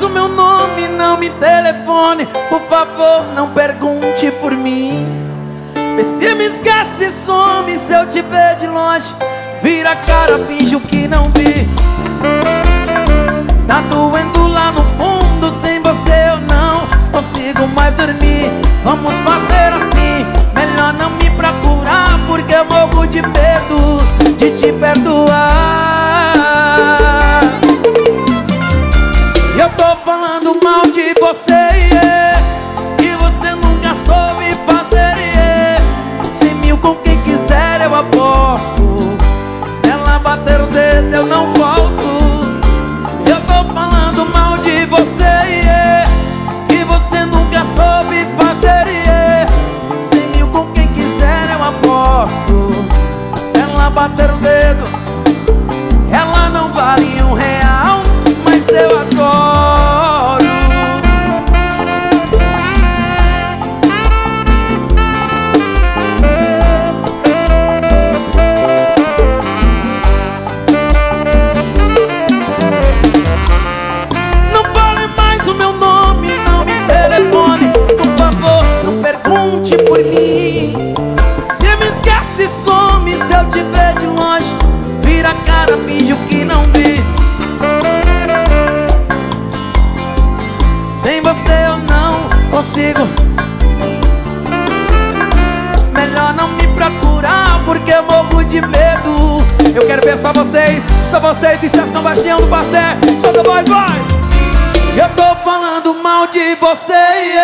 mais o meu nome, não me telefone. Por favor, não pergunte por mim. Vê se me esquece e some. Se eu te ver de longe, vira a cara, finge o que não vi. Tá doendo lá no fundo, sem você eu não consigo mais dormir. Vamos fazer assim, melhor não me procurar, porque eu morro de medo de te perdoar. E eu tô falando mal de você, que você nunca soube fazer, 100 mil com quem quiser eu aposto. Se ela bater o dedo eu não volto. Eu tô falando mal de você, que você nunca soube fazer, 100 mil com quem quiser eu aposto. Se ela bater o dedo, ela não vale R$1, mas eu adoro. Não fale mais o meu nome, não me telefone. Por favor, não pergunte por mim. Se me esquece, some. Se eu te ver de longe, vira a cara, finge o que não vi. Sem você eu não consigo. Melhor não me procurar, porque eu morro de medo. Eu quero ver só vocês de Sessão Bastião do Passé. Solta a voz, vai! Eu tô falando mal de você,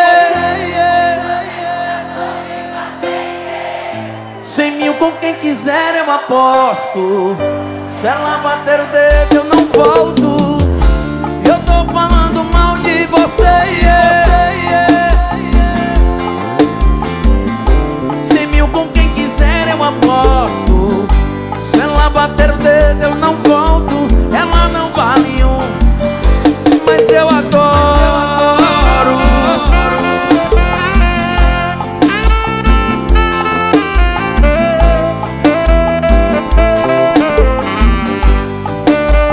100 mil com quem quiser eu aposto. Se ela bater o dedo eu não volto. Eu tô falando mal de você, 100 mil com quem quiser eu aposto. Se ela bater o dedo eu não volto. Ela não vale mas eu adoro.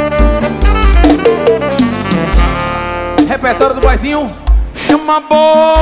Repertório do boizinho. Chama a bola.